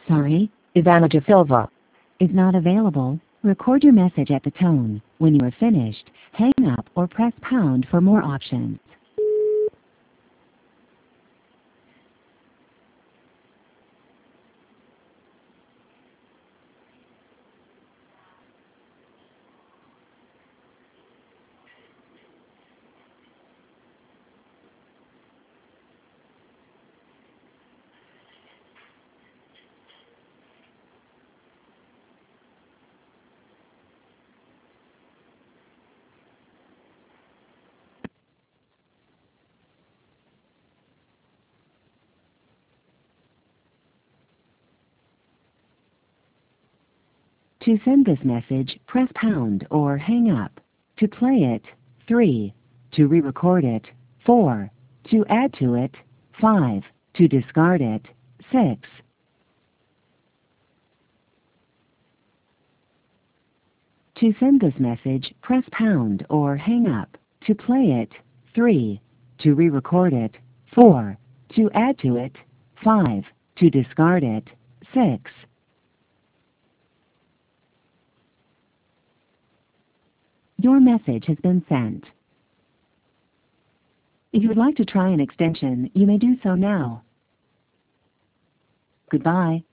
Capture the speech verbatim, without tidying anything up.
Sorry, Ivana de Silva. is not available. Record your message at the tone. When you are finished, hang up or press pound for more options. To send this message, press pound or hang up. To play it, three. To re-record it, four. To add to it, five. To discard it, six. To send this message, press pound or hang up. To play it, three. To re-record it, four. To add to it, five. To discard it, six. Your message has been sent. If you would like to try an extension, you may do so now. Goodbye.